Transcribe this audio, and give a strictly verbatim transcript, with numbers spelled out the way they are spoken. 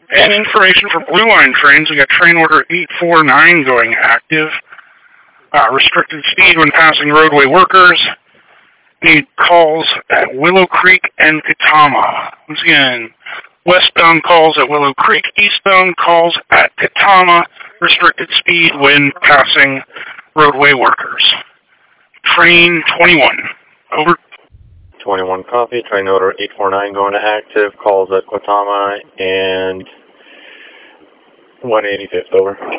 And information for Blue Line trains, we got train order eight four nine going active. Uh, restricted speed when passing roadway workers. Need calls at Willow Creek and Katama. Once again, westbound calls at Willow Creek, eastbound calls at Katama. Restricted speed when passing roadway workers. Train twenty-one. Over. twenty-one copy. Train order eight four nine going to active. Calls at Katama and one eighty-fifth. Over.